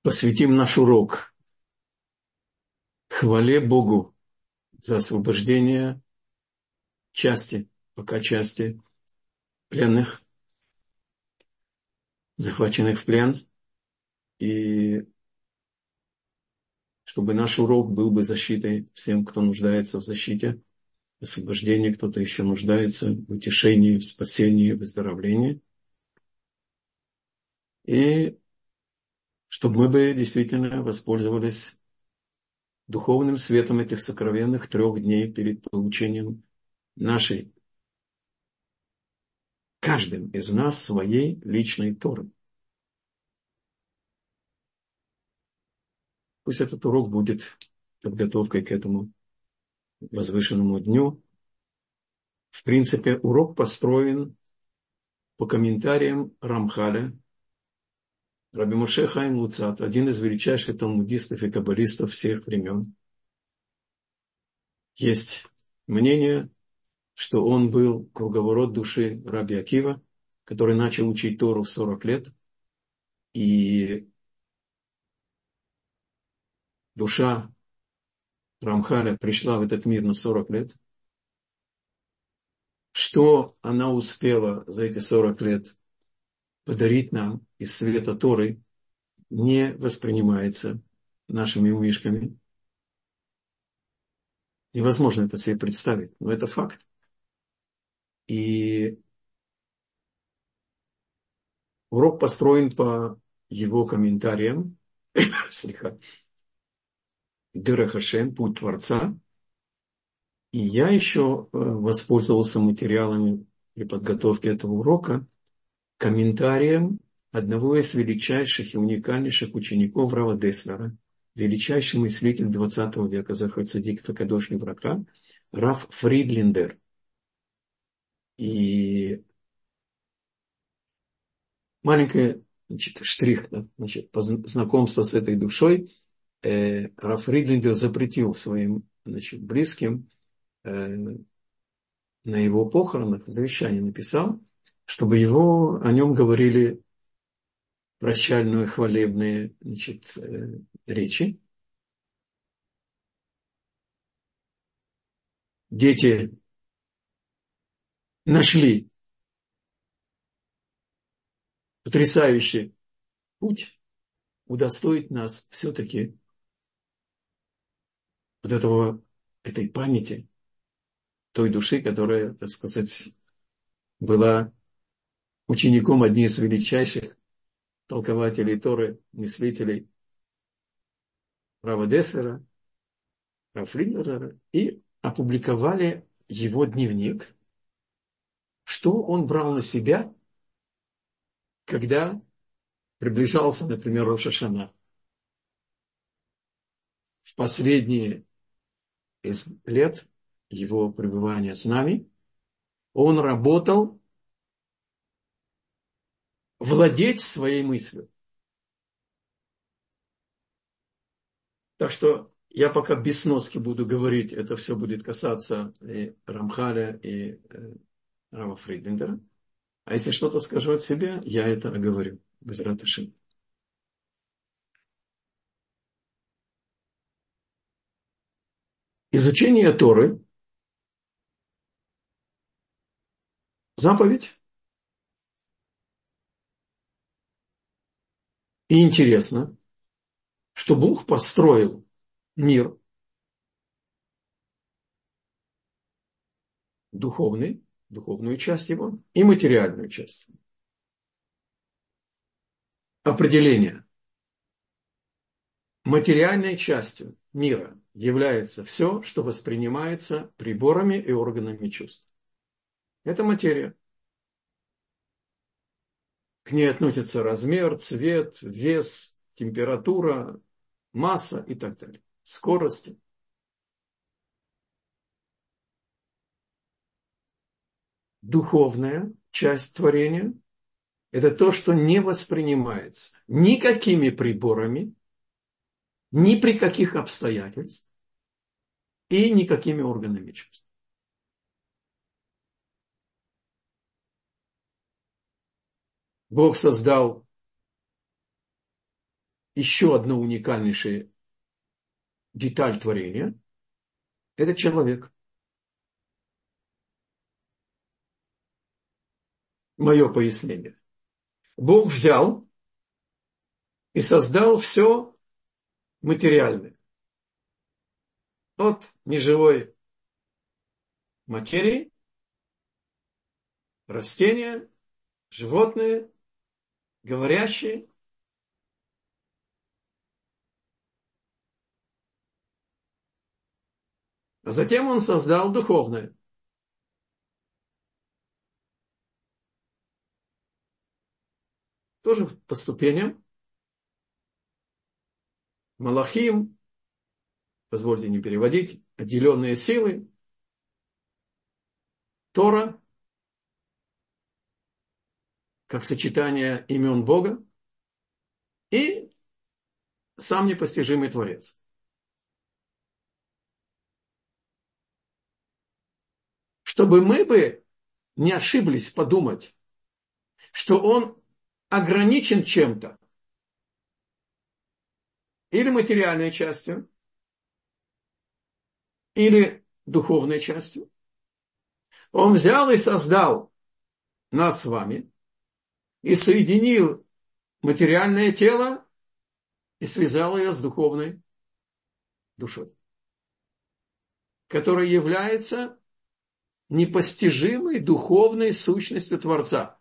посвятим наш урок хвале Богу за освобождение пока части пленных, захваченных в плен, и чтобы наш урок был бы защитой всем, кто нуждается в защите, освобождении, кто-то еще нуждается в утешении, в спасении, в выздоровлении. И чтобы мы бы действительно воспользовались духовным светом этих сокровенных 3 дней перед получением нашей, каждым из нас, своей личной Торы. Пусть этот урок будет подготовкой к этому возвышенному дню. В принципе, урок построен по комментариям Рамхаля, Раби Моше Хаим Луцат, один из величайших талмудистов и каббалистов всех времен. Есть мнение, что он был круговорот души Раби Акива, который начал учить Тору в 40 лет, и душа Рамхаля пришла в этот мир на 40 лет. Что она успела за эти 40 лет подарить нам из света Торы, не воспринимается нашими умишками. Невозможно это себе представить, но это факт. И урок построен по его комментариям, Дерех ха-Шем, путь Творца. И я еще воспользовался материалами при подготовке этого урока, комментарием одного из величайших и уникальнейших учеников Рава Деслера, величайший мыслитель 20 века, Захар Цадик Факадош Леврака, Рав Фридлендер. И маленький штрих, знакомство с этой душой. Рав Фридлендер запретил своим близким на его похоронах, завещание написал, чтобы о нем говорили прощальные, хвалебные речи. Дети нашли потрясающий путь удостоить нас все-таки этой памяти, той души, которая, так сказать, была учеником одних из величайших толкователей Торы, мыслителей Рава Деслера, Рава Фридлендера, и опубликовали его дневник, что он брал на себя, когда приближался, например, Рош ха-Шана. В последние из лет его пребывания с нами он работал владеть своей мыслью. Так что я пока без сноски буду говорить, это все будет касаться и Рамхаля, и Рава Фридлендера. А если что-то скажу от себя, я это оговорю. Безрат ха-Шем. Изучение Торы – заповедь. И интересно, что Бог построил мир духовный, духовную часть его, и материальную часть. Определение. Материальной частью мира является все, что воспринимается приборами и органами чувств. Это материя. К ней относятся размер, цвет, вес, температура, масса и так далее. Скорость. Духовная часть творения – это то, что не воспринимается никакими приборами, ни при каких обстоятельствах и никакими органами чувств. Бог создал еще одна уникальнейшая деталь творения – это человек. Мое пояснение. Бог взял и создал все материальное. От неживой материи, растения, животные, говорящие. А затем он создал духовное. Тоже по ступеням. Малахим, позвольте не переводить, отделенные силы. Тора, как сочетание имен Бога. И сам непостижимый Творец. Чтобы мы бы не ошиблись подумать, что он ограничен чем-то, или материальной частью, или духовной частью. Он взял и создал нас с вами, и соединил материальное тело, и связал ее с духовной душой, которая является непостижимой духовной сущностью Творца.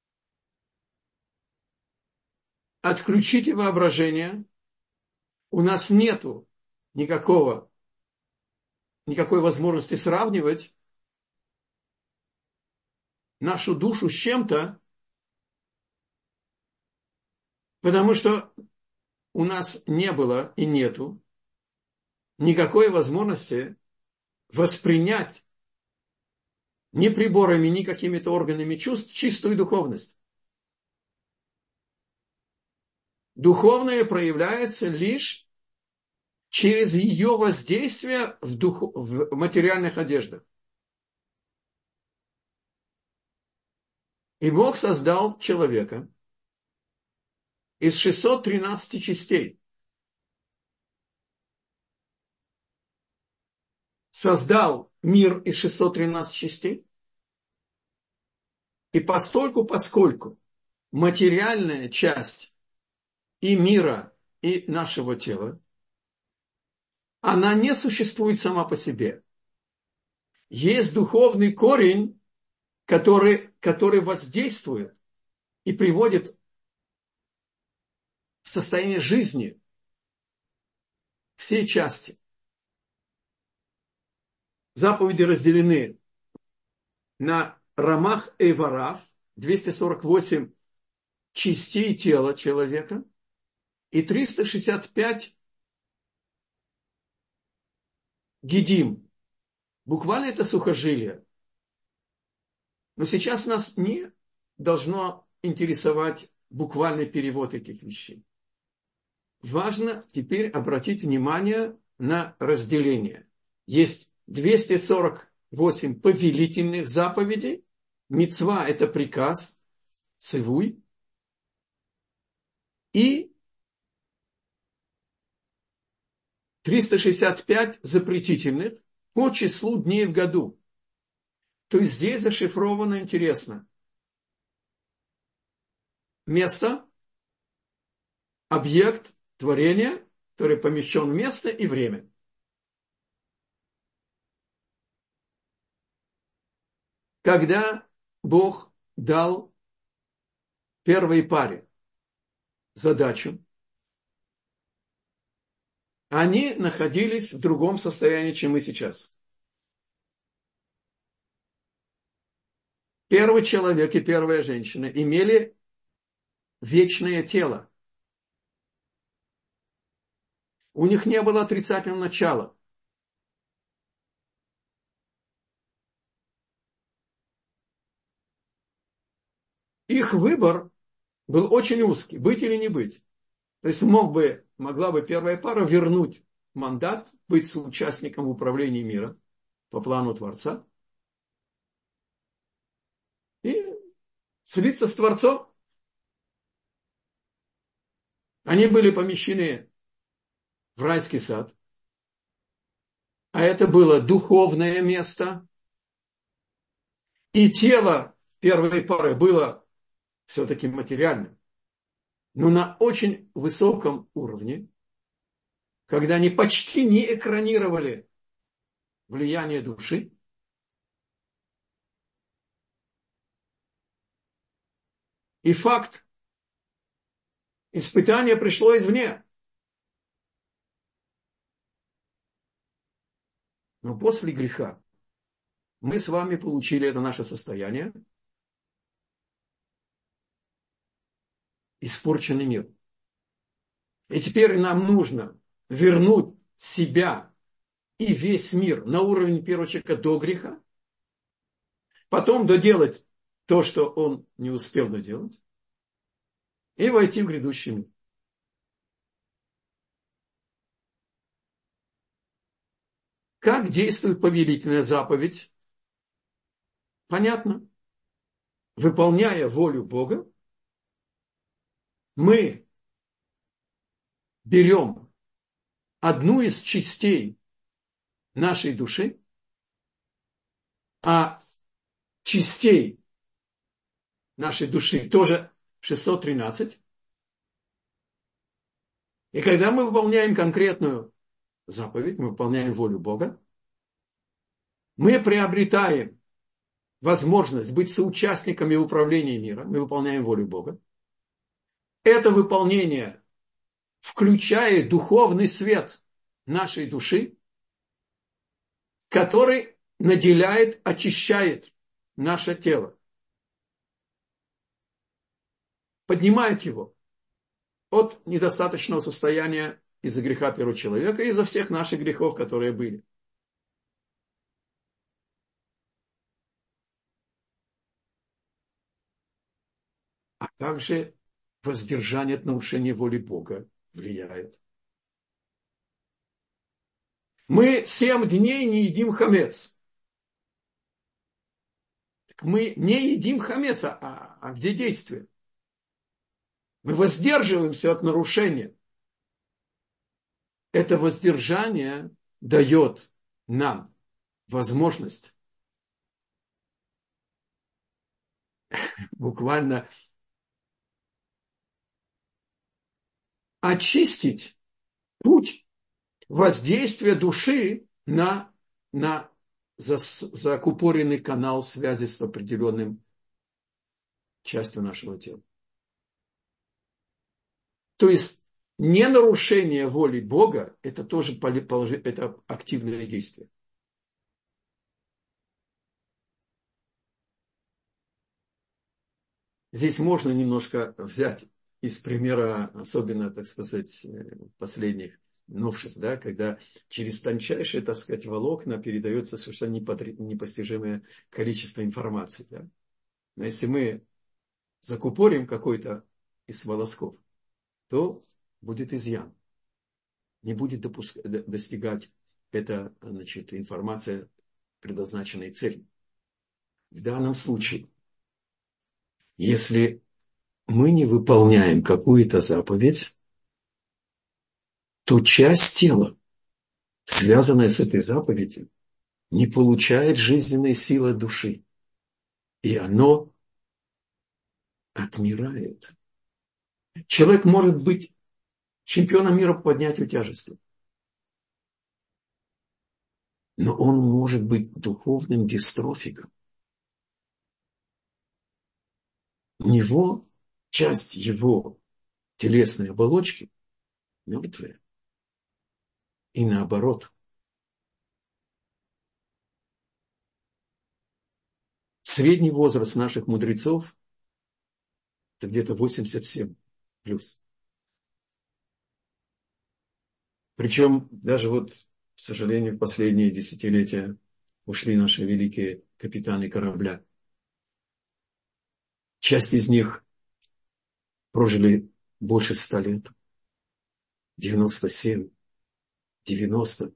Отключите воображение. У нас нету никакой возможности сравнивать нашу душу с чем-то, потому что у нас не было и нету никакой возможности воспринять ни приборами, ни какими-то органами чувств чистую духовность. Духовное проявляется лишь через ее воздействие в материальных одеждах. И Бог создал человека из 613 частей. Создал мир из 613 частей. И поскольку материальная часть и мира, и нашего тела, она не существует сама по себе. Есть духовный корень, который воздействует и приводит в состояние жизни всей части. Заповеди разделены на рамах эйварав, 248 частей тела человека, и 365 гидим. Буквально это сухожилие. Но сейчас нас не должно интересовать буквальный перевод этих вещей. Важно теперь обратить внимание на разделение. Есть 248 повелительных заповедей. Мицва – это приказ, цивуй. И 365 запретительных по числу дней в году. То есть здесь зашифровано интересно. Место, объект, творение, который помещен в место и время. Когда Бог дал первой паре задачу, они находились в другом состоянии, чем мы сейчас. Первый человек и первая женщина имели вечное тело. У них не было отрицательного начала. Их выбор был очень узкий, быть или не быть. То есть могла бы первая пара вернуть мандат, быть соучастником в управлении миром по плану Творца и слиться с Творцом. Они были помещены в райский сад, а это было духовное место, и тело первой пары было все-таки материальным, но на очень высоком уровне, когда они почти не экранировали влияние души. И факт, испытание пришло извне. Но после греха мы с вами получили это наше состояние, испорченный мир. И теперь нам нужно вернуть себя и весь мир на уровень первого человека до греха, потом доделать то, что он не успел доделать, и войти в грядущий мир. Как действует повелительная заповедь? Понятно. Выполняя волю Бога, мы берем одну из частей нашей души, а частей нашей души тоже 613. И когда мы выполняем конкретную заповедь, мы выполняем волю Бога, мы приобретаем возможность быть соучастниками управления миром, мы выполняем волю Бога. Это выполнение включает духовный свет нашей души, который наделяет, очищает наше тело, поднимает его от недостаточного состояния из-за греха первого человека и из-за всех наших грехов, которые были. А как же воздержание от нарушения воли Бога влияет? Мы 7 дней не едим хамец. Так мы не едим хамец, а где действие? Мы воздерживаемся от нарушения. Это воздержание дает нам возможность буквально очистить путь воздействия души на закупоренный канал связи с определенным частью нашего тела. То есть не нарушение воли Бога, это тоже это активное действие. Здесь можно немножко взять из примера, особенно, так сказать, последних новшеств, да, когда через тончайшие, так сказать, волокна передается совершенно непостижимое количество информации. Да. Но если мы закупорим какой-то из волосков, то будет изъян. Не будет достигать эта, значит, информация предназначенной цели. В данном случае, если мы не выполняем какую-то заповедь, то часть тела, связанная с этой заповедью, не получает жизненной силы души. И оно отмирает. Человек может быть чемпионом мира по поднятию тяжести, но он может быть духовным дистрофиком. У него часть его телесной оболочки мертвая. И наоборот. Средний возраст наших мудрецов – это где-то 87 плюс. Причем даже вот, к сожалению, в последние десятилетия ушли наши великие капитаны корабля. Часть из них прожили больше 100 лет. 97, 90.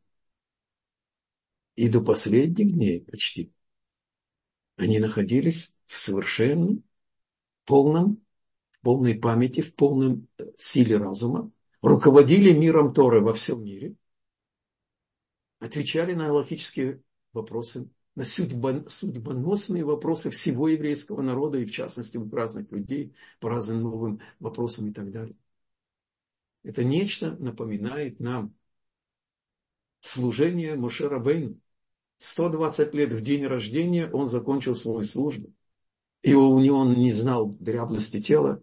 И до последних дней почти они находились в совершенно полном в полной памяти, в полном силе разума, руководили миром Торы во всем мире, отвечали на галактические вопросы, на судьбоносные вопросы всего еврейского народа, и в частности у разных людей, по разным новым вопросам и так далее. Это нечто напоминает нам служение Моше Рабейну. 120 лет в день рождения он закончил свою службу. И у него он не знал дряблости тела.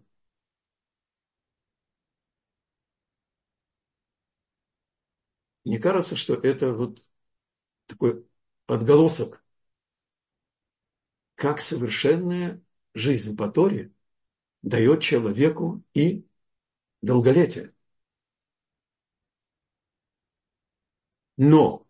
Мне кажется, что это вот такой отголосок, как совершенная жизнь по Торе дает человеку и долголетие. Но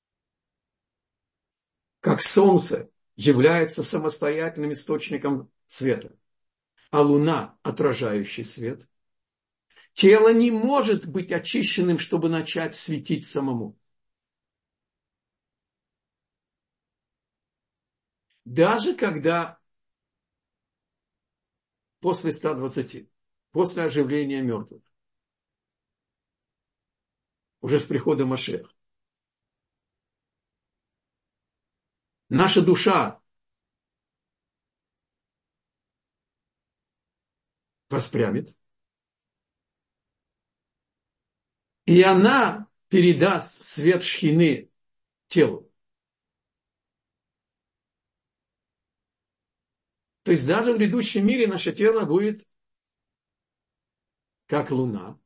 как солнце является самостоятельным источником света, а луна – отражающий свет, тело не может быть очищенным, чтобы начать светить самому. Даже когда после 120, после оживления мертвых, уже с приходом Машеха, наша душа воспрямет, и она передаст свет шхины телу. То есть даже в грядущем мире наше тело будет как луна.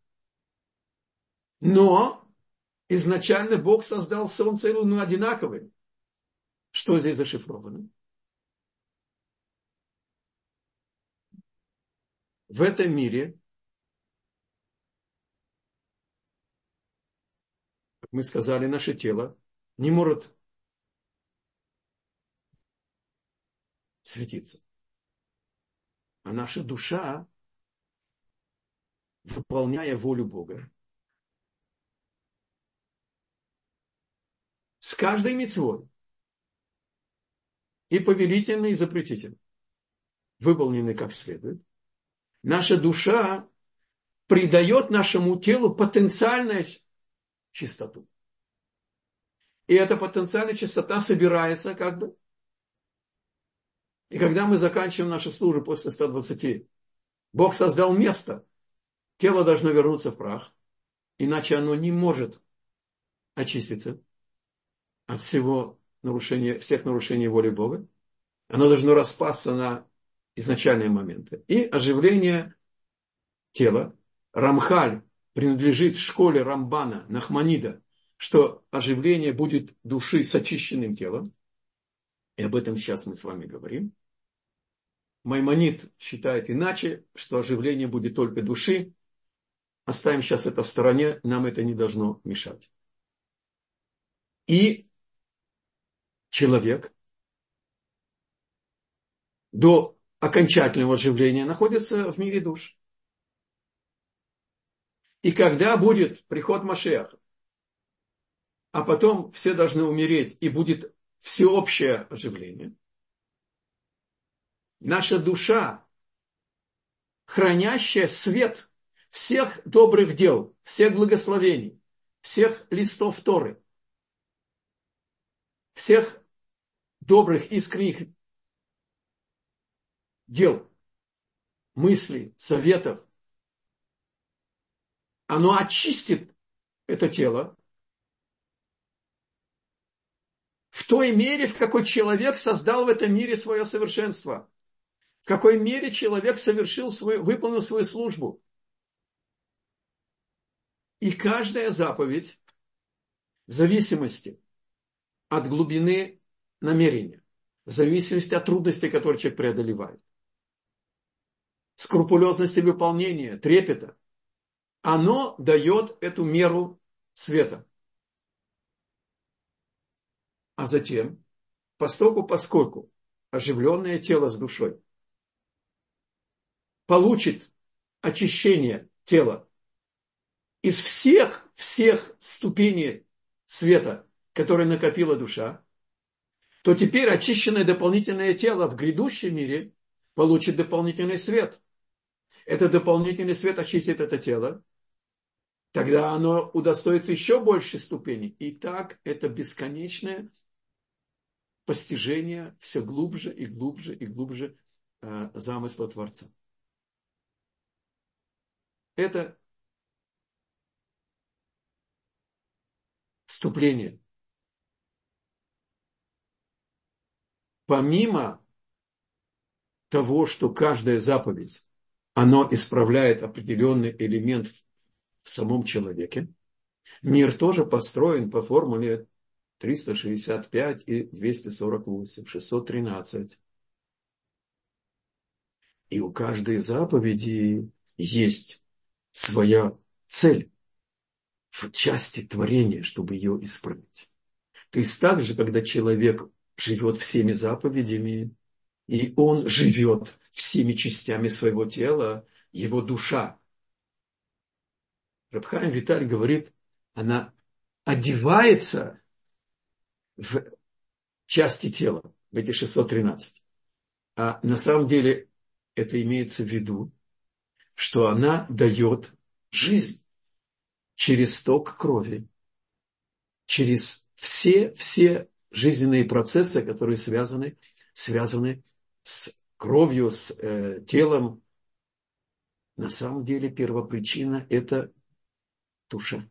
Но изначально Бог создал солнце и луну одинаковыми. Что здесь зашифровано? В этом мире, как мы сказали, наше тело не может светиться. А наша душа, выполняя волю Бога, с каждой мицвой, и повелительной, и запретительной, выполнены как следует, наша душа придает нашему телу потенциальную чистоту. И эта потенциальная чистота собирается как бы. И когда мы заканчиваем нашу службу после 120, Бог создал место. Тело должно вернуться в прах, иначе оно не может очиститься от всех нарушений воли Бога. Оно должно распасться на изначальные моменты. И оживление тела. Рамхаль принадлежит школе Рамбана, Нахманида, что оживление будет души с очищенным телом. И об этом сейчас мы с вами говорим. Маймонид считает иначе, что оживление будет только души. Оставим сейчас это в стороне, нам это не должно мешать. И человек до окончательного оживления находится в мире душ. И когда будет приход Машиаха, а потом все должны умереть, и будет всеобщее оживление, наша душа, хранящая свет всех добрых дел, всех благословений, всех листов Торы, всех добрых, искренних дел, мыслей, советов, оно очистит это тело в той мере, в какой человек создал в этом мире свое совершенство. В какой мере человек выполнил свою службу. И каждая заповедь в зависимости от глубины намерения, в зависимости от трудностей, которые человек преодолевает, скрупулезности выполнения, трепета, оно дает эту меру света. А затем, поскольку оживленное тело с душой получит очищение тела из всех ступеней света, которые накопила душа, то теперь очищенное дополнительное тело в грядущем мире получит дополнительный свет. этот дополнительный свет очистит это тело, тогда оно удостоится еще большей ступени. И так это бесконечное постижение все глубже и глубже и глубже замысла Творца. Это вступление. Помимо того, что каждая заповедь, оно исправляет определенный элемент в самом человеке, мир тоже построен по формуле 365 и 248, 613. И у каждой заповеди есть своя цель в части творения, чтобы ее исправить. То есть также, когда человек живет всеми заповедями, и он живет всеми частями своего тела, его душа. Рав Хаим Виталь говорит, она одевается в части тела, в эти 613. А на самом деле это имеется в виду, что она дает жизнь через ток крови, через все жизненные процессы, которые связаны с кровью, с телом. На самом деле первопричина – это душа.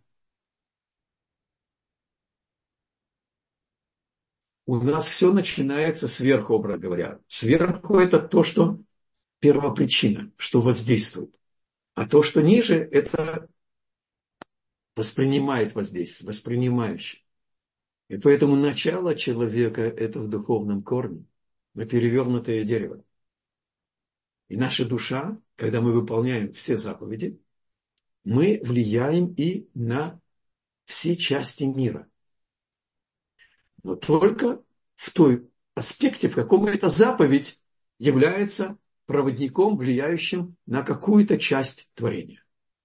У нас все начинается сверху, образно говоря. Сверху – это то, что первопричина, что воздействует. А то, что ниже – это воспринимает воздействие, воспринимающий. И поэтому начало человека – это в духовном корне, на перевернутое дерево. И наша душа, когда мы выполняем все заповеди, мы влияем и на все части мира. Но только в той аспекте, в каком эта заповедь является проводником, влияющим на какую-то часть творения.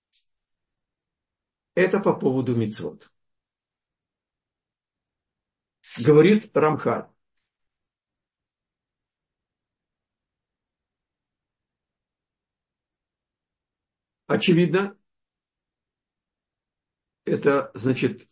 Это по поводу мицвот. Говорит Рамхаль. Очевидно, это, значит,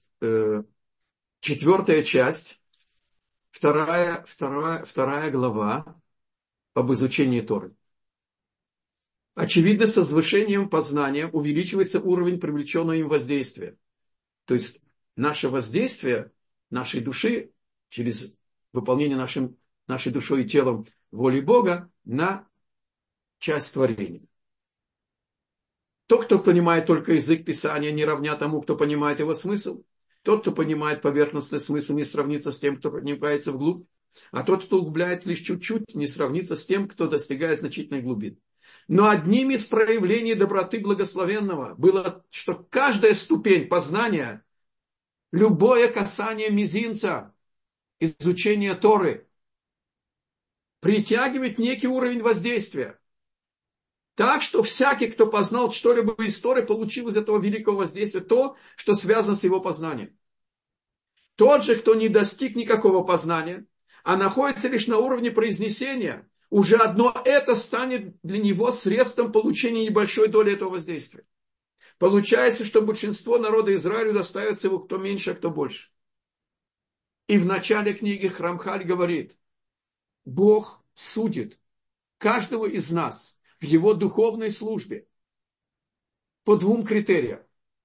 4 часть, 2 глава об изучении Торы. Очевидно, с возвышением познания увеличивается уровень привлеченного им воздействия. То есть наше воздействие нашей души через выполнение нашей душой и телом воли Бога на часть творения. Тот, кто понимает только язык Писания, не равня тому, кто понимает его смысл. Тот, кто понимает поверхностный смысл, не сравнится с тем, кто проникается вглубь. А тот, кто углубляет лишь чуть-чуть, не сравнится с тем, кто достигает значительной глубины. Но одним из проявлений доброты благословенного было, что каждая ступень познания, любое касание мизинца, изучение Торы, притягивает некий уровень воздействия. Так что всякий, кто познал что-либо из Торы, получил из этого великого воздействия то, что связано с его познанием. Тот же, кто не достиг никакого познания, а находится лишь на уровне произнесения, уже одно это станет для него средством получения небольшой доли этого воздействия. Получается, что большинство народа Израиля достается его кто меньше, а кто больше. И в начале книги Рамхаль говорит, Бог судит каждого из нас в его духовной службе по 2 критериям.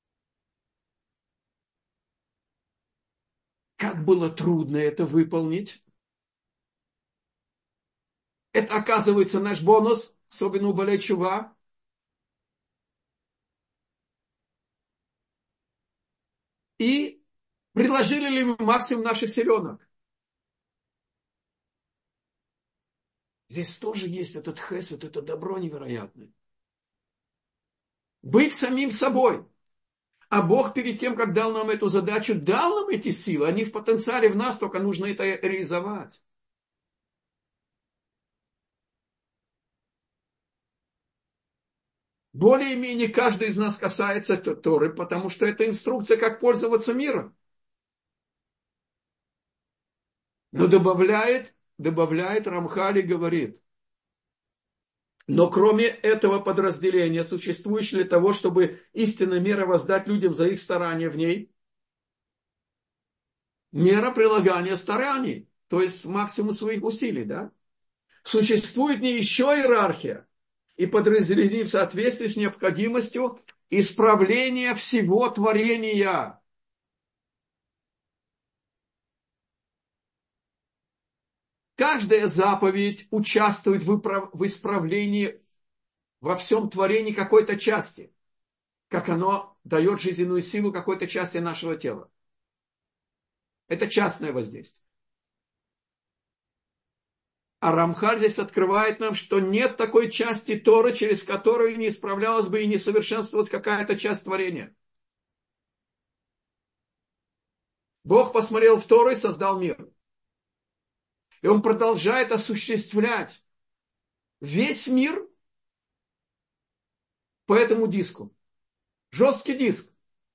Как было трудно это выполнить. Это, оказывается, наш бонус, особенно у Балей Тшува. И приложили ли мы максимум наших силенок. Здесь тоже есть этот хесед, это добро невероятное. Быть самим собой. А Бог перед тем, как дал нам эту задачу, дал нам эти силы. Они в потенциале в нас, только нужно это реализовать. Более-менее каждый из нас касается Торы, потому что это инструкция, как пользоваться миром. Но добавляет Рамхаль и говорит, Но кроме этого подразделения, существующего для того, чтобы истинная мера воздать людям за их старания в ней, мера прилагания стараний, то есть максимум своих усилий, да? Существует не еще иерархия и подразделение в соответствии с необходимостью исправления всего творения. Каждая заповедь участвует в исправлении во всем творении какой-то части, как оно дает жизненную силу какой-то части нашего тела. Это частное воздействие. А Рамхаль здесь открывает нам, что нет такой части Торы, через которую не исправлялась бы и не совершенствовалась какая-то часть творения. Бог посмотрел в Тору и создал мир. И Он продолжает осуществлять весь мир по этому диску. Жесткий диск.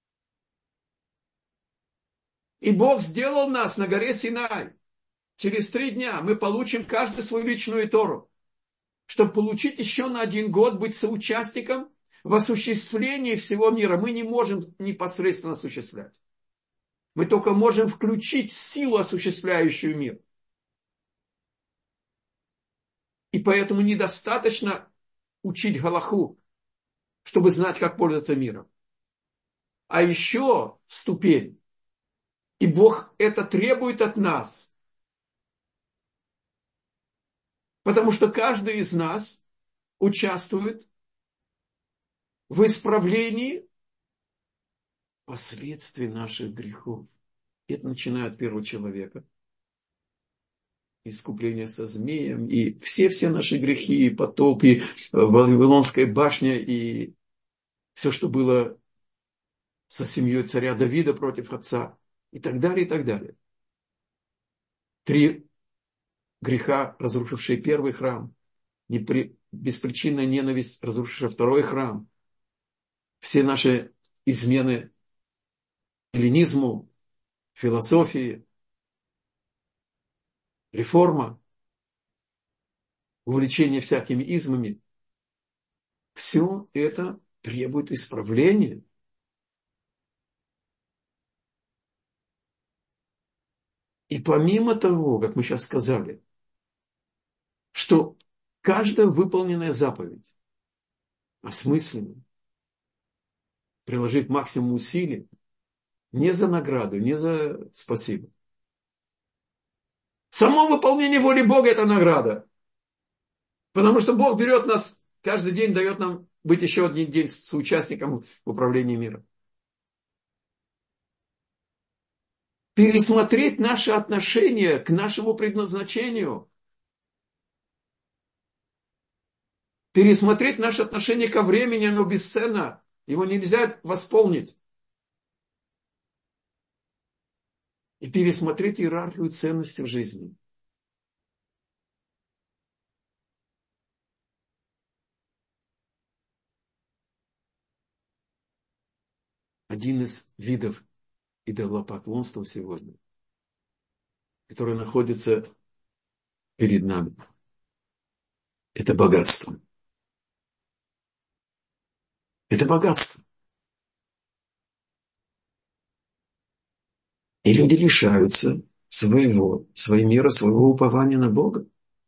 И Бог сделал нас на горе Синай. Через 3 дня мы получим каждый свою личную Тору, чтобы получить еще на 1 год быть соучастником в осуществлении всего мира. Мы не можем непосредственно осуществлять. Мы только можем включить силу, осуществляющую мир. И поэтому недостаточно учить галаху, чтобы знать, как пользоваться миром. А еще ступень. И Бог это требует от нас. Потому что каждый из нас участвует в исправлении последствий наших грехов. И это начиная от первого человека. Искупление со змеем, и все наши грехи, и потоп, и Вавилонская башня, и все, что было со семьей царя Давида против отца, и так далее, и так далее. 3 греха, разрушившие первый храм, беспричинная ненависть, разрушившая второй храм, все наши измены эллинизму, философии, реформа, увлечение всякими измами, все это требует исправления. И помимо того, как мы сейчас сказали, что каждая выполненная заповедь осмысленно, приложив максимум усилий, не за награду, не за спасибо. Само выполнение воли Бога – это награда. Потому что Бог берет нас, каждый день дает нам быть еще 1 день соучастником в управлении миром. Пересмотреть наше отношение к нашему предназначению. Пересмотреть наше отношение ко времени, оно бесценно. Его нельзя восполнить. И пересмотреть иерархию ценностей в жизни. Один из видов идолопоклонства сегодня, который находится перед нами, это богатство. Это богатство. И люди лишаются своей меры, своего упования на Бога.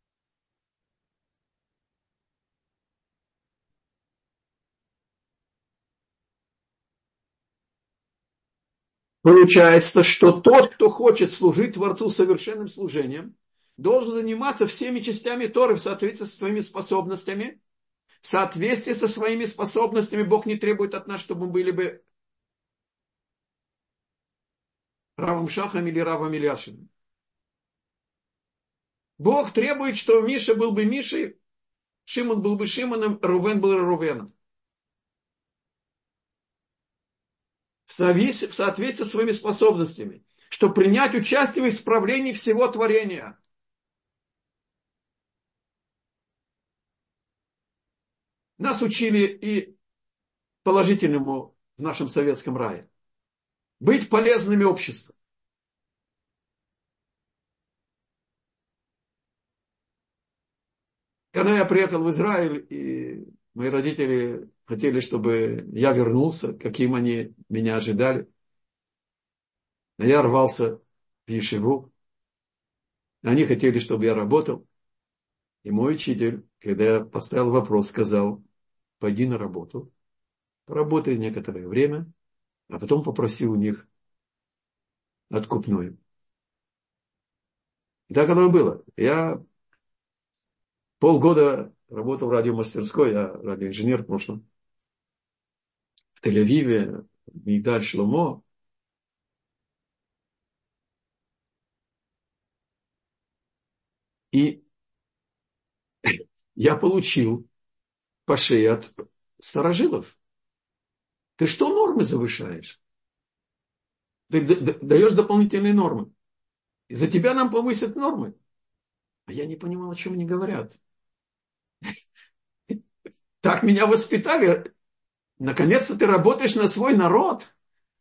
Получается, что тот, кто хочет служить Творцу совершенным служением, должен заниматься всеми частями Торы в соответствии со своими способностями. В соответствии со своими способностями Бог не требует от нас, чтобы мы были бы Равом Шахом или Равом Ильяшиным. Бог требует, что Миша был бы Мишей, Шимон был бы Шимоном, Рувен был Рувеном. В соответствии со своими способностями, чтобы принять участие в исправлении всего творения. Нас учили и положительному в нашем советском рае. Быть полезными обществу. Когда я приехал в Израиль, и мои родители хотели, чтобы я вернулся, каким они меня ожидали. Но я рвался в Ешиву. Они хотели, чтобы я работал. И мой учитель, когда я поставил вопрос, сказал: пойди на работу, поработай некоторое время, а потом попроси у них откупную. И так оно и было. Я полгода работал в радиомастерской, я радиоинженер в прошлом, в Тель-Авиве, в Мигдаль Шломо. И я получил по шее от старожилов. Ты что нормы завышаешь? Ты даешь дополнительные нормы. Из-за тебя нам повысят нормы. А я не понимал, о чем они говорят. Так меня воспитали. Наконец-то ты работаешь на свой народ.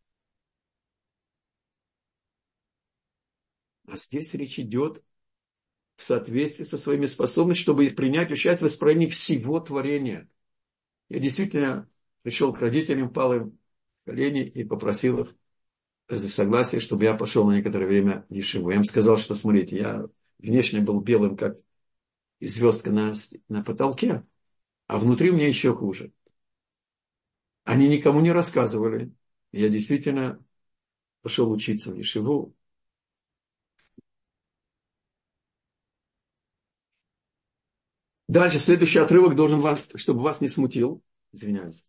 А здесь речь идет в соответствии со своими способностями, чтобы принять участие в исправлении всего творения. Я действительно пришел к родителям, пал им в колени и попросил их согласия, чтобы я пошел на некоторое время в Ешиву. Я им сказал, что, смотрите, я внешне был белым, как звездка на потолке, а внутри у меня еще хуже. Они никому не рассказывали. Я действительно пошел учиться в Ешиву. Дальше, следующий отрывок должен вас, чтобы вас не смутил. Извиняюсь.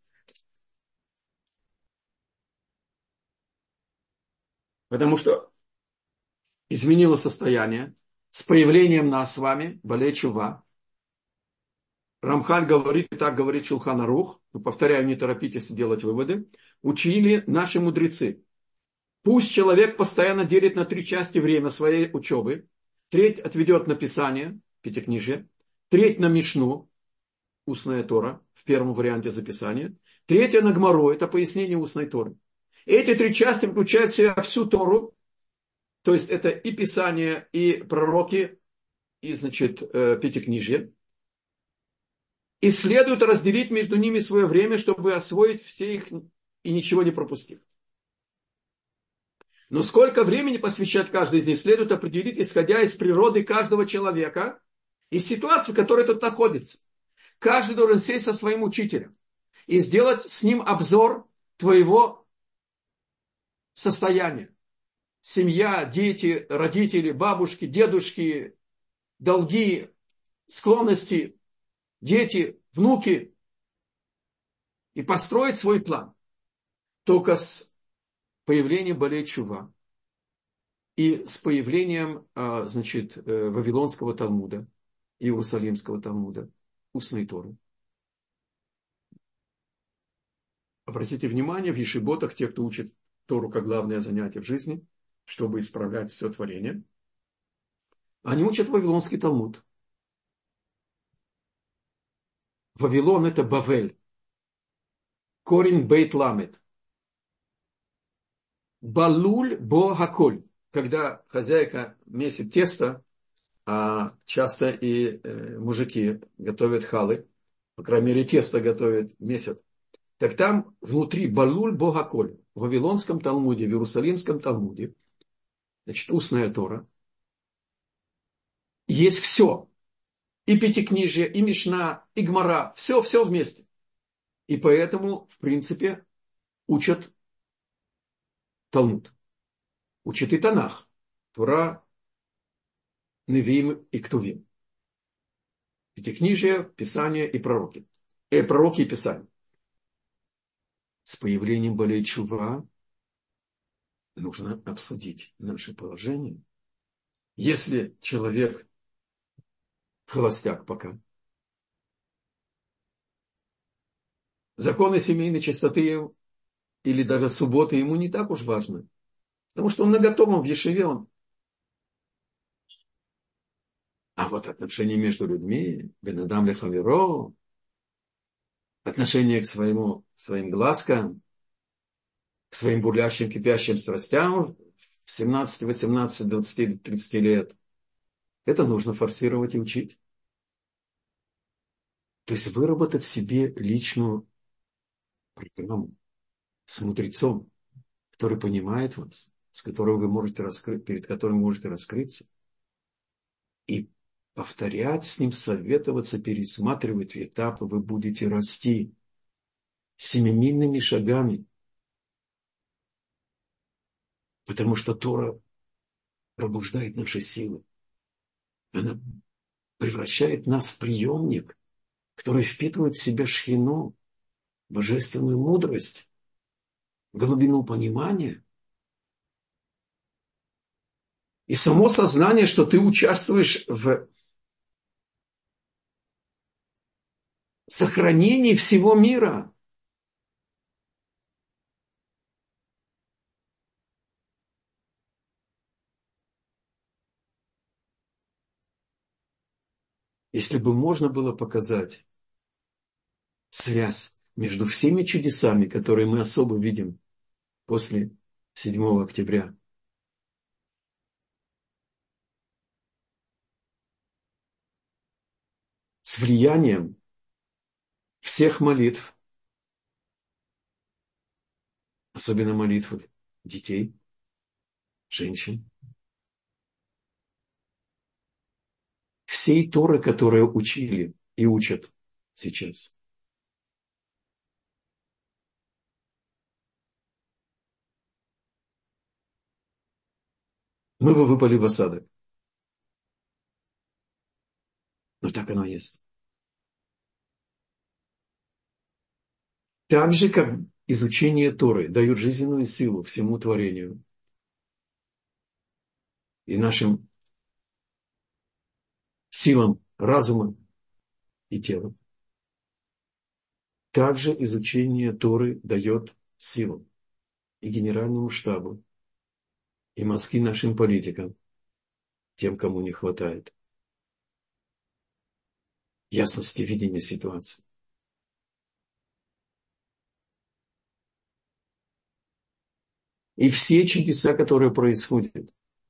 Потому что изменило состояние с появлением нас с вами, Балей Чува. Рамхаль говорит, и так говорит Шулхан Арух, повторяю, не торопитесь делать выводы, учили наши мудрецы. Пусть человек постоянно делит на 3 части время своей учебы. Треть отведет на Писание, Пятикнижие. Треть на Мишну, устная Тора, в первом варианте записания. Третья на Гмару, это пояснение устной Торы. Эти 3 части включают в себя всю Тору, то есть это и Писание, и пророки, и, значит, Пятикнижие. И следует разделить между ними свое время, чтобы освоить все их и ничего не пропустив. Но сколько времени посвящать каждый из них, следует определить, исходя из природы каждого человека, из ситуации, в которой тот находится. Каждый должен сесть со своим учителем и сделать с ним обзор твоего состояния. Семья, дети, родители, бабушки, дедушки, долги, склонности, дети, внуки. И построить свой план. Только с появлением Балей Чува и с появлением, значит, Вавилонского Талмуда, Иерусалимского Талмуда, устной Торы. Обратите внимание, в ешиботах, те, кто учит Тору как главное занятие в жизни, чтобы исправлять все творение, они учат Вавилонский Талмуд. Вавилон – это Бавель. Корень Бейт Ламет. Балуль бо хаколь. Когда хозяйка месит тесто, а часто и мужики готовят халы, по крайней мере тесто готовят, месят, так там внутри балуль бо хаколь. В Вавилонском Талмуде, в Иерусалимском Талмуде, значит, устная Тора, есть все. И Пятикнижие, и Мишна, и Гмара, все вместе. И поэтому, в принципе, учат Талмуд. Учат и Танах. Тора, Невим и Ктувим. Пятикнижие, Писание и пророки. Пророки и Писания. С появлением Балей Чува нужно обсудить наше положение. Если человек холостяк пока, законы семейной чистоты или даже субботы ему не так уж важны. Потому что он на готовом в Ешиве он. А вот отношения между людьми, бен адам ле хаверо, отношение к своим глазкам, к своим бурлящим, кипящим страстям в 17, 18, 20, 30 лет, это нужно форсировать и учить. То есть выработать себе личную программу с мудрецом, который понимает вас, с которым вы можете раскрыть, перед которым вы можете раскрыться, и повторять с ним, советоваться, пересматривать этапы, вы будете расти семимильными шагами, потому что Тора пробуждает наши силы. Она превращает нас в приемник, который впитывает в себя шхину, божественную мудрость, глубину понимания. И само сознание, что ты участвуешь в сохранении всего мира. Если бы можно было показать связь между всеми чудесами, которые мы особо видим после 7 октября, с влиянием всех молитв, особенно молитвы детей, женщин, всей Торы, которые учили и учат сейчас. Мы бы выпали в осадок. Но так оно есть. Так же, как изучение Торы дает жизненную силу всему творению и нашим силам разума и тела, также изучение Торы дает силу и генеральному штабу, и мозги нашим политикам, тем, кому не хватает ясности видения ситуации. И все чудеса, которые происходят,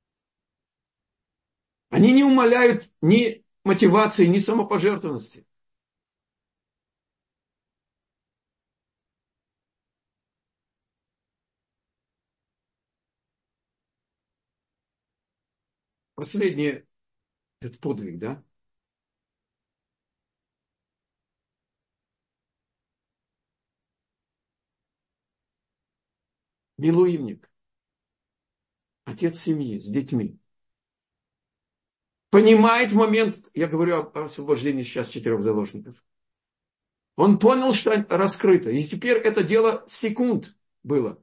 они не умаляют ни мотивации, ни самопожертвованности. Последний этот подвиг, да? Милуимник, отец семьи с детьми, понимает в момент, я говорю об освобождении сейчас 4 заложников, он понял, что раскрыто, и теперь это дело секунд было.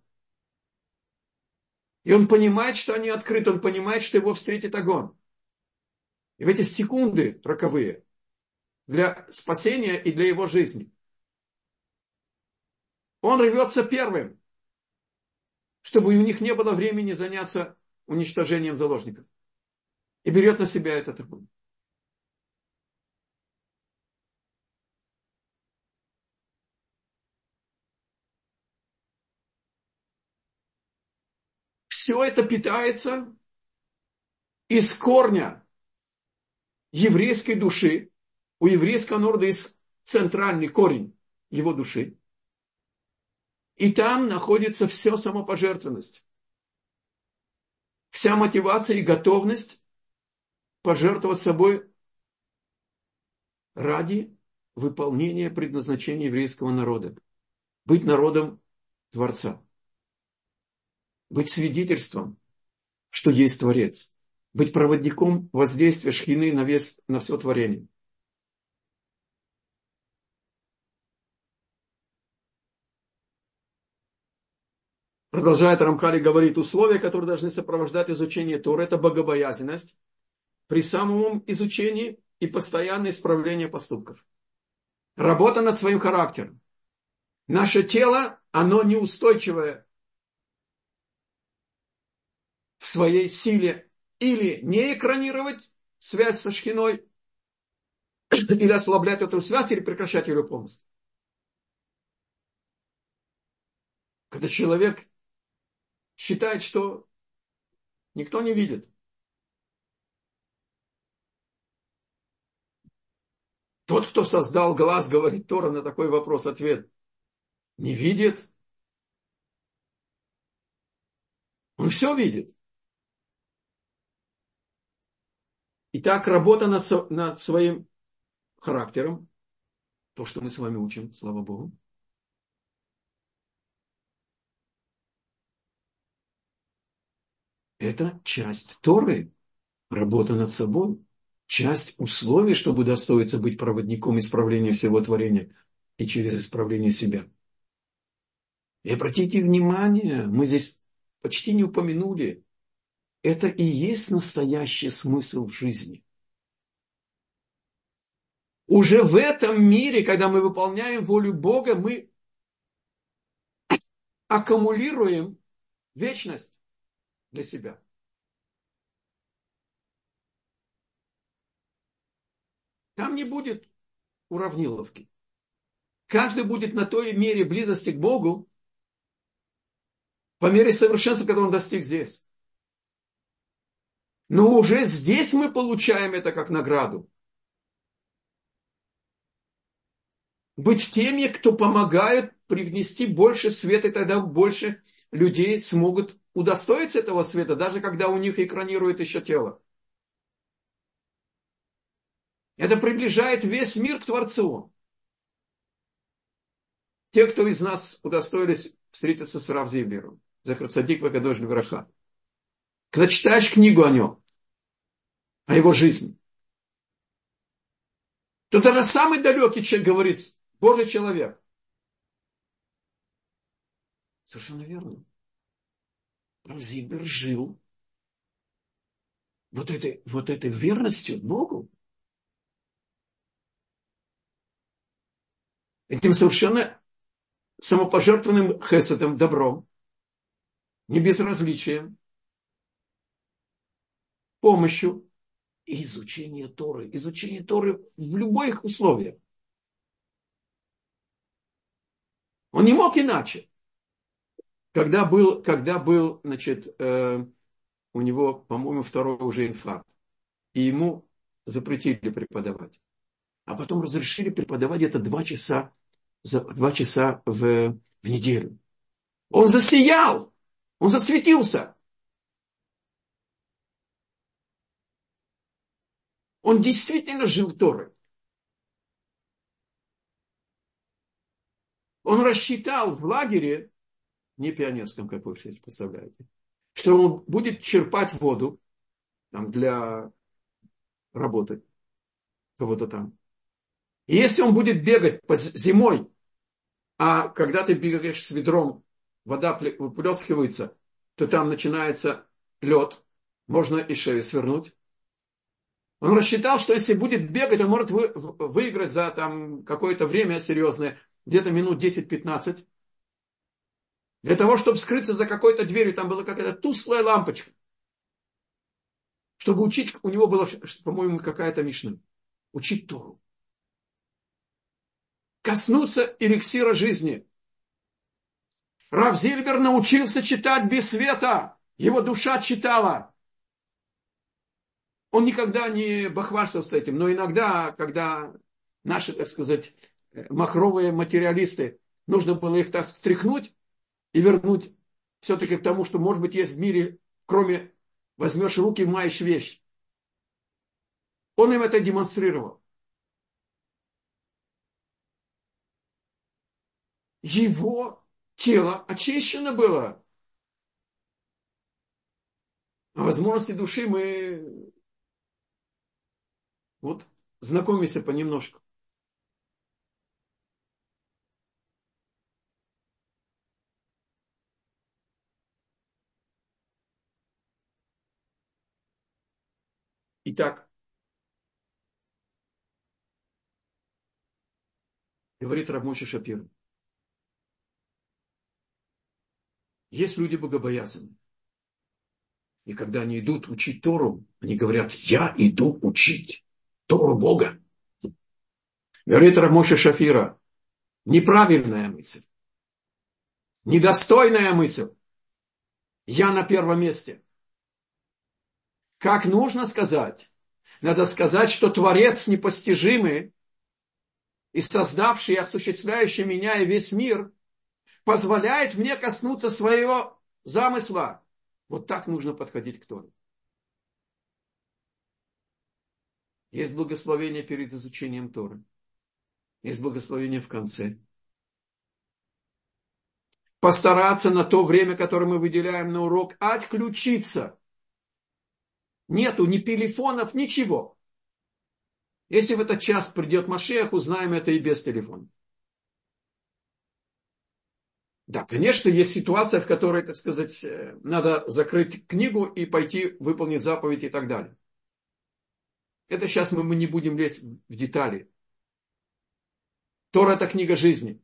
И он понимает, что они открыты, он понимает, что его встретит огонь. И в эти секунды роковые для спасения и для его жизни он рвется первым, чтобы у них не было времени заняться уничтожением заложников. И берет на себя этот огонь. Все это питается из корня еврейской души. У еврейского народа есть центральный корень его души. И там находится вся самопожертвованность. Вся мотивация и готовность пожертвовать собой ради выполнения предназначения еврейского народа. Быть народом Творца. Быть свидетельством, что есть Творец. Быть проводником воздействия шхины на все творение. Продолжает Рамхали говорит, условия, которые должны сопровождать изучение Торы, это богобоязненность при самом изучении и постоянное исправление поступков. Работа над своим характером. Наше тело, оно неустойчивое в своей силе или не экранировать связь со шхиной, или ослаблять эту связь, или прекращать ее полностью. Когда человек считает, что никто не видит, Тот, кто создал глаз, говорит Тора, на такой вопрос ответ. Не видит. Он все видит. Итак, работа над своим характером, то, что мы с вами учим, слава Богу, это часть Торы, работа над собой, часть условий, чтобы удостоиться быть проводником исправления всего творения и через исправление себя. И обратите внимание, мы здесь почти не упомянули, это и есть настоящий смысл в жизни. Уже в этом мире, когда мы выполняем волю Бога, мы аккумулируем вечность для себя. Там не будет уравниловки. Каждый будет на той мере близости к Богу, по мере совершенства, которого он достиг здесь. Но уже здесь мы получаем это как награду. Быть теми, кто помогает привнести больше света, и тогда больше людей смогут удостоиться этого света, даже когда у них экранирует еще тело. Это приближает весь мир к Творцу. Те, кто из нас удостоились встретиться с Рав Зиблером, Зехер Цадик Векадош Левраха, когда читаешь книгу о нем, о его жизни, то даже самый далекий человек говорит, Божий человек. Совершенно верно. Рав Зиблер жил вот этой верностью Богу. Этим совершенно самопожертвованным хеседом, добром, не безразличием, помощью и изучение Торы. Изучение Торы в любых условиях. Он не мог иначе. Когда был, значит, у него, по-моему, второй уже инфаркт, и ему запретили преподавать. А потом разрешили преподавать где-то 2 часа в неделю. Он засиял, он засветился. Он действительно жил Торой. Он рассчитал в лагере, не пионерском, как вы все представляете, что он будет черпать воду там, для работы кого-то там. И если он будет бегать зимой, а когда ты бегаешь с ведром, вода выплескивается, то там начинается лед, можно и шею свернуть. Он рассчитал, что если будет бегать, он может выиграть за там, какое-то время серьезное, где-то минут 10-15, для того, чтобы скрыться за какой-то дверью, там была какая-то тусклая лампочка. Чтобы учить, у него была, по-моему, какая-то мишна. Учить Тору. Коснуться эликсира жизни. Рав Зильбер научился читать без света. Его душа читала. Он никогда не бахвальствовал этим, но иногда, когда наши, так сказать, махровые материалисты, нужно было их так встряхнуть и вернуть все-таки к тому, что, может быть, есть в мире, кроме возьмешь руки, маешь вещь. Он им это демонстрировал. Его тело очищено было. А возможности души мы вот знакомимся понемножку. Итак, говорит Рав Моше Шапира, есть люди богобоязные. И когда они идут учить Тору, они говорят, я иду учить Тору Бога. Говорит Рав Моше Шапира, неправильная мысль, недостойная мысль. Я на первом месте. Как нужно сказать? Надо сказать, что Творец непостижимый, и создавший и осуществляющий меня и весь мир, позволяет мне коснуться своего замысла. Вот так нужно подходить к Торе. Есть благословение перед изучением Торы. Есть благословение в конце. Постараться на то время, которое мы выделяем на урок, отключиться. Нету ни телефонов, ничего. Если в этот час придет Машиах, узнаем это и без телефона. Да, конечно, есть ситуация, в которой, так сказать, надо закрыть книгу и пойти выполнить заповедь и так далее. Это сейчас мы не будем лезть в детали. Тора – это книга жизни.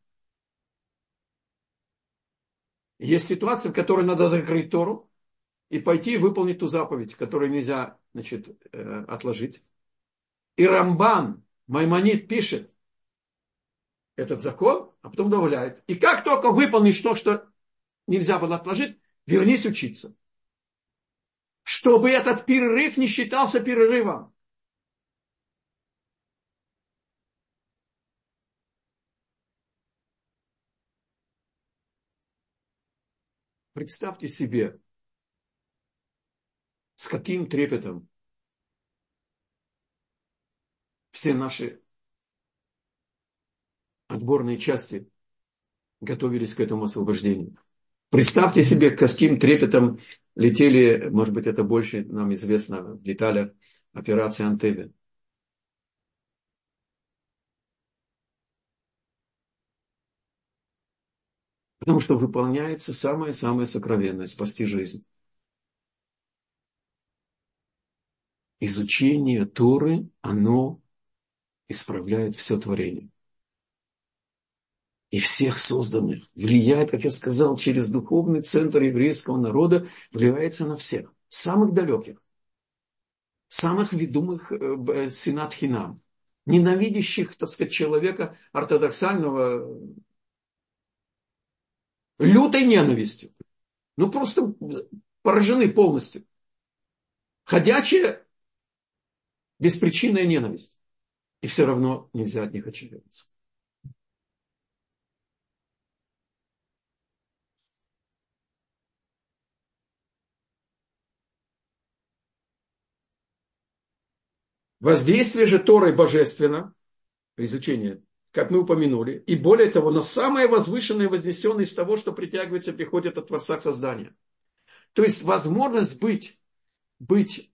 Есть ситуация, в которой надо закрыть Тору и пойти выполнить ту заповедь, которую нельзя, значит, отложить. И Рамбан, Маймонид пишет этот закон, а потом добавляет. И как только выполнишь то, что нельзя было отложить, вернись учиться. Чтобы этот перерыв не считался перерывом. Представьте себе, с каким трепетом все наши отборные части готовились к этому освобождению. Представьте себе, с каким трепетом летели, может быть, это больше нам известно в деталях, операции Антебе. Потому что выполняется самое-самое сокровенное – спасти жизнь. Изучение Торы, оно исправляет все творение. И всех созданных влияет, как я сказал, через духовный центр еврейского народа, влияется на всех. Самых далеких, самых ведомых синат хинам, ненавидящих, так сказать, человека ортодоксального, лютой ненавистью. Ну, просто поражены полностью. Ходячая беспричинная ненависть. И все равно нельзя от них отчаиваться. Воздействие же Торы божественно, изучение, как мы упомянули, и более того, на самое возвышенное и вознесенное из того, что притягивается, приходит от Творца к созданию. То есть возможность быть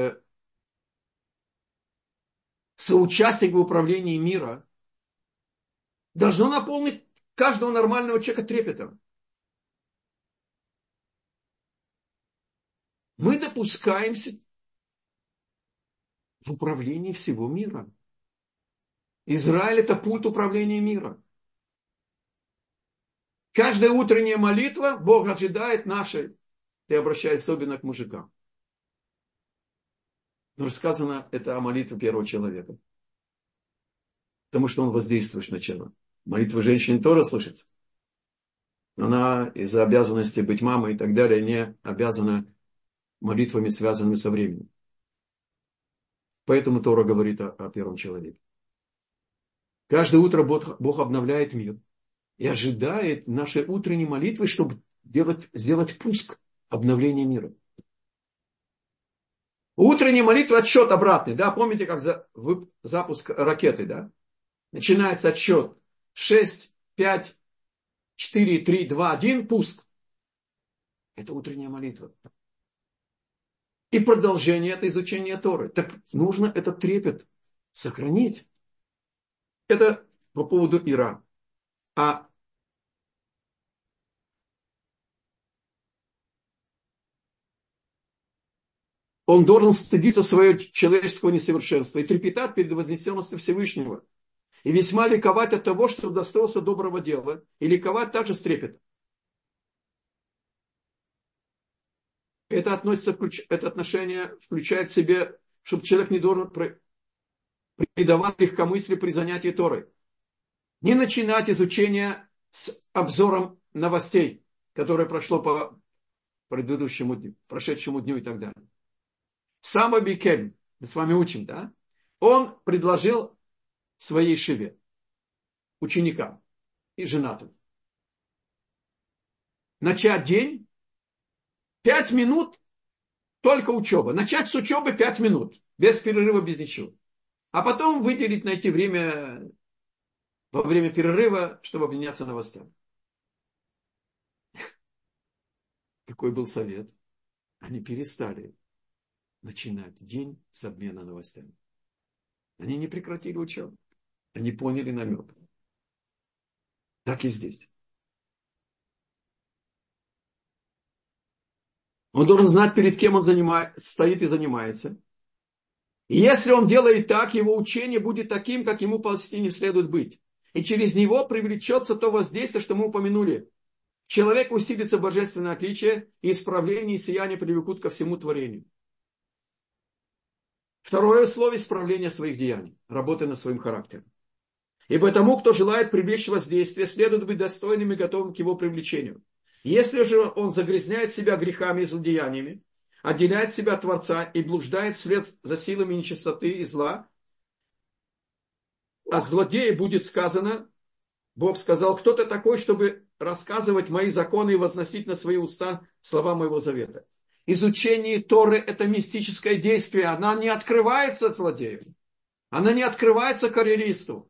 соучастником в управлении мира должно наполнить каждого нормального человека трепетом. Мы допускаемся в управлении всего мира. Израиль – это пульт управления мира. Каждая утренняя молитва Бог ожидает нашей. Ты обращаешься особенно к мужикам. Но сказано, это о молитве первого человека. Потому что он воздействует сначала. Молитва женщины тоже слышится. Но она из-за обязанности быть мамой и так далее не обязана молитвами, связанными со временем. Поэтому Тора говорит о первом человеке. Каждое утро Бог обновляет мир. И ожидает нашей утренней молитвы, чтобы сделать пуск обновления мира. Утренняя молитва — отсчет обратный. Да? Помните, как запуск ракеты? Да? Начинается отсчет. 6, 5, 4, 3, 2, 1, пуск. Это утренняя молитва. И продолжение — это изучение Торы. Так нужно этот трепет сохранить. Это по поводу Ира. А он должен стыдиться своего человеческого несовершенства и трепетать перед вознесенностью Всевышнего. И весьма ликовать от того, что удостоился доброго дела. И ликовать также с трепетом. Это отношение включает в себе, чтобы человек не должен предавать легкомыслию при занятии Торой. Не начинать изучение с обзором новостей, которое прошло по предыдущему дню, прошедшему дню и так далее. Сам Бикель, мы с вами учим, да? Он предложил своей шиве. ученикам и женатым. Начать день 5 минут только учеба. Начать с учебы 5 минут. Без перерыва, без ничего. А потом выделить, найти время во время перерыва, чтобы обменяться новостями. Какой был совет? Они перестали начинать день с обмена новостями. Они не прекратили учебу. Они поняли намек. Так и здесь. Он должен знать, перед кем он стоит и занимается. И если он делает так, его учение будет таким, как ему поистине следует быть. И через него привлечется то воздействие, что мы упомянули. Человек усилится божественное отличие, и исправление и сияние привлекут ко всему творению. Второе условие – исправление своих деяний, работы над своим характером. И потому, кто желает привлечь воздействие, следует быть достойным и готовым к его привлечению. Если же он загрязняет себя грехами и злодеяниями, отделяет себя от Творца и блуждает вслед за силами нечистоты и зла, о злодее будет сказано, Бог сказал, кто ты такой, чтобы рассказывать мои законы и возносить на свои уста слова моего завета. Изучение Торы – это мистическое действие. Она не открывается злодею. Она не открывается карьеристу.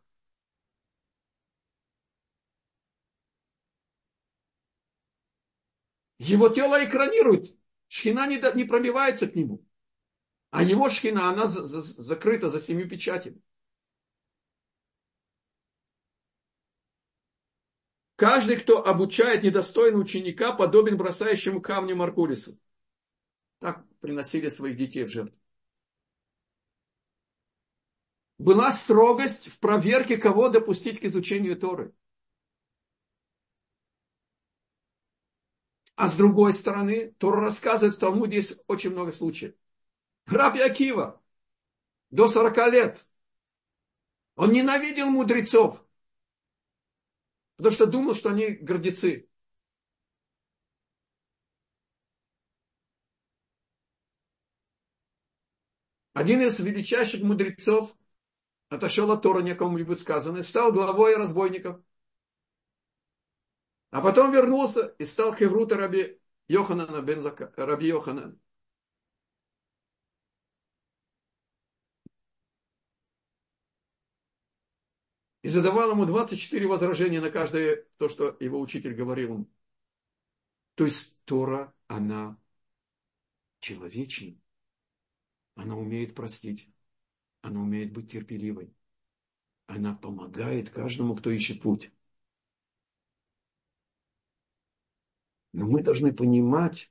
Его тело экранирует. Шхина не пробивается к нему. А его шхина, она закрыта за 7 печатями. Каждый, кто обучает недостойного ученика, подобен бросающему камни Маркулису. Так приносили своих детей в жертву. Была строгость в проверке, кого допустить к изучению Торы. А с другой стороны, Тора рассказывает в Талмуде, есть очень много случаев. Раби Акива до 40 лет. Он ненавидел мудрецов, потому что думал, что они гордецы. Один из величайших мудрецов отошел от Торы, некому-нибудь сказано, и стал главой разбойников. А потом вернулся и стал хеврута Раби Йоханана Раби Йоханан. И задавал ему 24 возражения на каждое то, что его учитель говорил ему. То есть Тора, она человечна. Она умеет простить. Она умеет быть терпеливой. Она помогает каждому, кто ищет путь. Но мы должны понимать,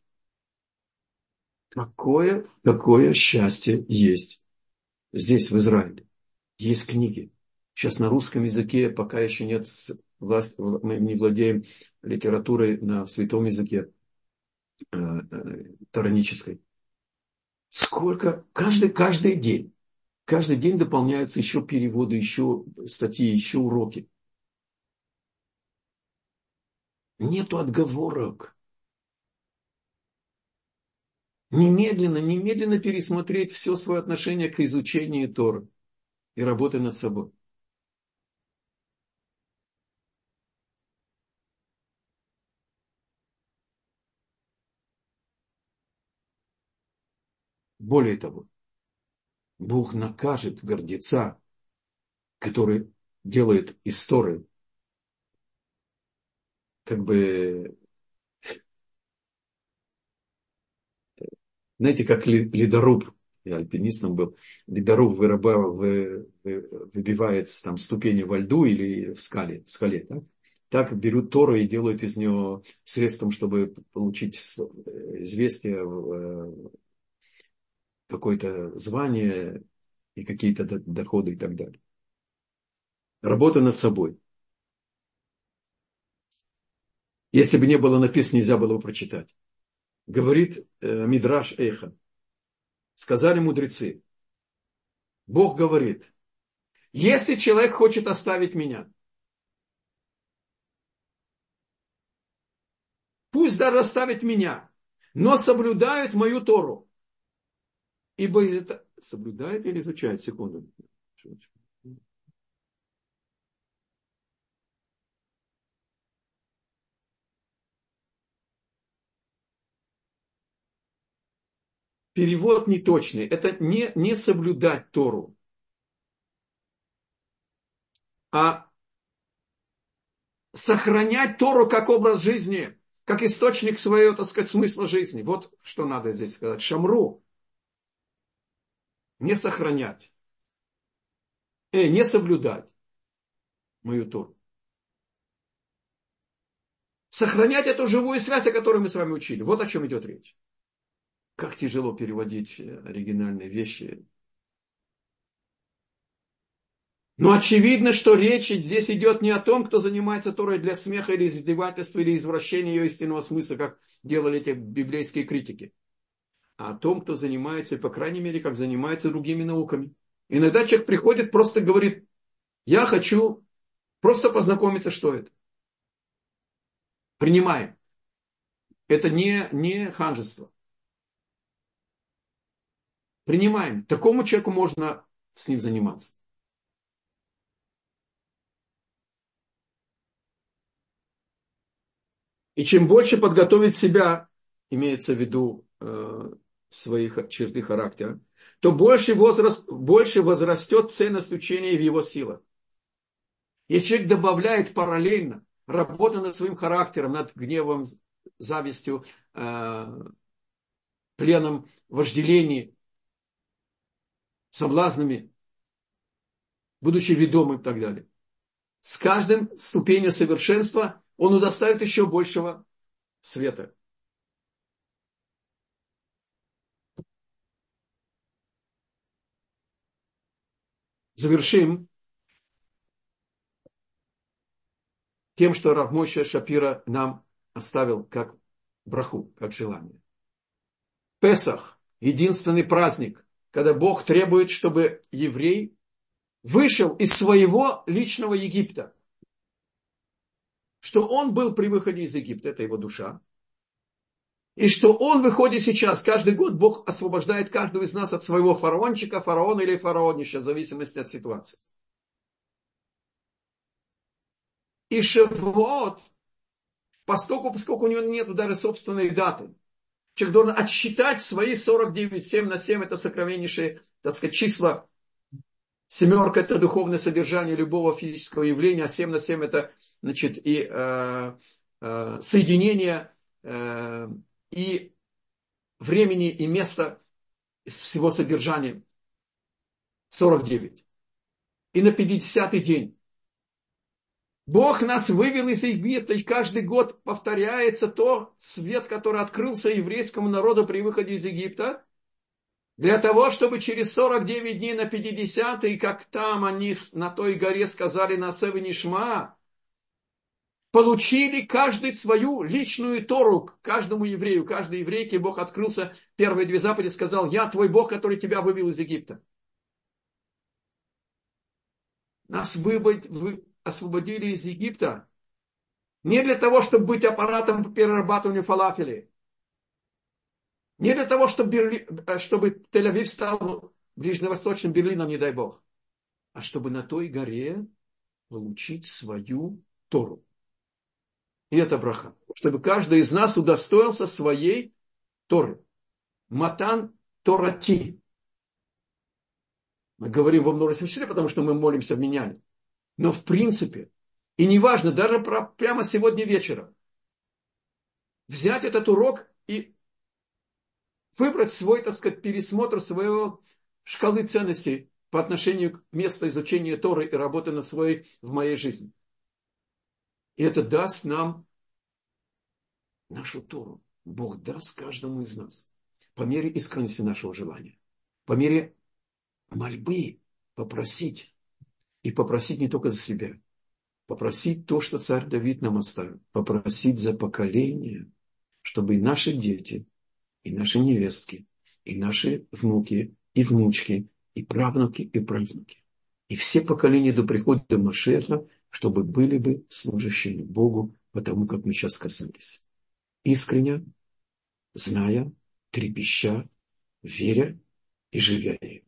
какое счастье есть здесь, в Израиле. Есть книги. Сейчас на русском языке пока еще нет мы не владеем литературой на святом языке таранической. Сколько? Каждый день. Каждый день дополняются еще переводы, еще статьи, еще уроки. Нету отговорок. Немедленно пересмотреть все свое отношение к изучению Торы и работе над собой. Более того, Бог накажет гордеца, который делает из Торы, знаете, как ледоруб, я альпинистом был, ледоруб выбивает там ступени во льду или в скале. Да? Так берут Тору и делают из нее средством, чтобы получить известие, какое-то звание и какие-то доходы и так далее. Работа над собой. Если бы не было написано, нельзя было бы прочитать. Говорит Мидраш Эйха. Сказали мудрецы. Бог говорит, если человек хочет оставить меня, пусть даже оставит меня, но соблюдают мою Тору. Ибо из этого... Соблюдает или изучает? Секунду. перевод неточный. Это не соблюдать Тору, а сохранять Тору как образ жизни, как источник своего, так сказать, смысла жизни. Вот что надо здесь сказать. Шамру. Не сохранять. Не соблюдать мою Тору. Сохранять эту живую связь, о которой мы с вами учили. Вот о чем идет речь. Как тяжело переводить оригинальные вещи. Но очевидно, что речь здесь идет не о том, кто занимается Торой для смеха или издевательства, или извращения ее истинного смысла, как делали эти библейские критики. А о том, кто занимается, по крайней мере, как занимается другими науками. Иногда человек приходит, просто говорит, я хочу просто познакомиться, что это. Принимаем. Это не ханжество. Принимаем. Такому человеку можно с ним заниматься. И чем больше подготовить себя, имеется в виду своих черты характера, то больше возрастет ценность учения в его силах. Если человек добавляет параллельно работу над своим характером, над гневом, завистью, пленом, вожделением, соблазнами, будучи ведомым и так далее, с каждым ступенью совершенства он удостоит еще большего света. Завершим тем, что Рав Моше Шапира нам оставил как браху, как желание. Песах – единственный праздник, когда Бог требует, чтобы еврей вышел из своего личного Египта. Что он был при выходе из Египта, это его душа. И что он выходит сейчас, каждый год Бог освобождает каждого из нас от своего фараончика, фараона или фараонища, в зависимости от ситуации. И Шавуот, поскольку у него нет даже собственной даты, человек должен отсчитать свои 49, 7 на 7, это сокровеннейшие, так сказать, числа. Семерка – это духовное содержание любого физического явления, а 7 на 7 – это, значит, и соединение, и времени, и места с его содержанием. 49. И на 50-й день Бог нас вывел из Египта, и каждый год повторяется то свет, который открылся еврейскому народу при выходе из Египта, для того, чтобы через 49 дней на 50-й, как там они на той горе сказали на Севе Нишма, получили каждый свою личную Тору, каждому еврею, каждой еврейке Бог открылся, первые 2 заповеди сказал, я твой Бог, который тебя вывел из Египта. Нас освободили из Египта не для того, чтобы быть аппаратом по перерабатыванию фалафелей, не для того, чтобы Тель-Авив стал ближневосточным Берлином, не дай Бог, а чтобы на той горе получить свою Тору. И это браха. Чтобы каждый из нас удостоился своей Торы. Матан Торати. Мы говорим во множественном числе, потому что мы молимся в миньяне. Но в принципе, и неважно, даже прямо сегодня вечером, взять этот урок и выбрать свой, так сказать, пересмотр своего шкалы ценностей по отношению к месту изучения Торы и работы над своей в моей жизни. И это даст нам нашу Тору. Бог даст каждому из нас по мере искренности нашего желания, по мере мольбы попросить. И попросить не только за себя. Попросить то, что царь Давид нам оставил. Попросить за поколение, чтобы и наши дети, и наши невестки, и наши внуки, и внучки, и правнуки, и правнуки. И все поколения до прихода Машеха, чтобы были бы служащими Богу, потому как мы сейчас касались. Искренне, зная, трепеща, веря и живя ею.